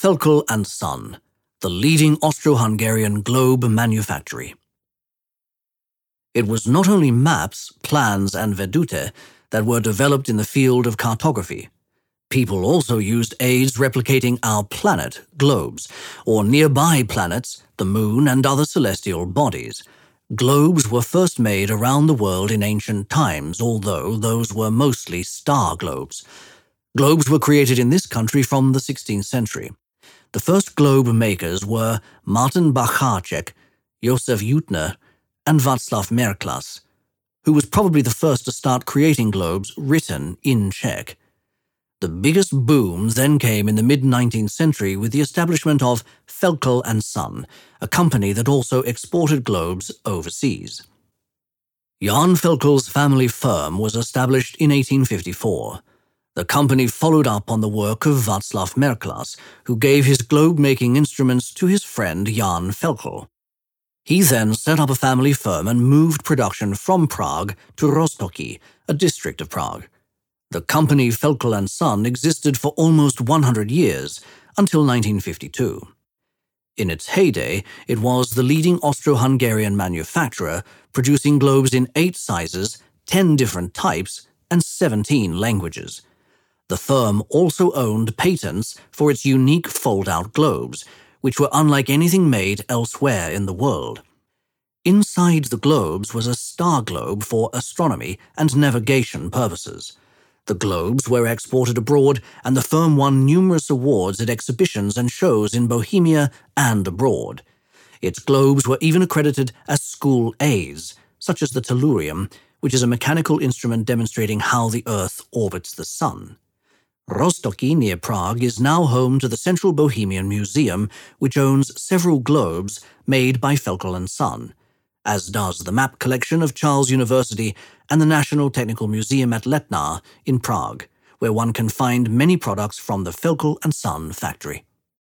Felkel and Son, the leading Austro-Hungarian globe manufactory. It was not only maps, plans, and vedute that were developed in the field of cartography. People also used aids replicating our planet, globes, or nearby planets, the moon, and other celestial bodies. Globes were first made around the world in ancient times, although those were mostly star globes. Globes were created in this country from the 16th century. The first globe makers were Martin Bacharczyk, Josef Juttner, and Václav Merklas, who was probably the first to start creating globes written in Czech. The biggest boom then came in the mid-19th century with the establishment of Felkel and Son, a company that also exported globes overseas. Jan Felkel's family firm was established in 1854. The company followed up on the work of Václav Merklas, who gave his globe-making instruments to his friend Jan Felkel. He then set up a family firm and moved production from Prague to Roztoky, a district of Prague. The company Felkel and Son existed for almost 100 years, until 1952. In its heyday, it was the leading Austro-Hungarian manufacturer, producing globes in 8 sizes, 10 different types, and 17 languages. The firm also owned patents for its unique fold-out globes, which were unlike anything made elsewhere in the world. Inside the globes was a star globe for astronomy and navigation purposes. The globes were exported abroad, and the firm won numerous awards at exhibitions and shows in Bohemia and abroad. Its globes were even accredited as school A's, such as the tellurium, which is a mechanical instrument demonstrating how the Earth orbits the Sun. Roztoky, near Prague, is now home to the Central Bohemian Museum, which owns several globes made by Felkel and Son, as does the map collection of Charles University and the National Technical Museum at Letná in Prague, where one can find many products from the Felkel and Son factory.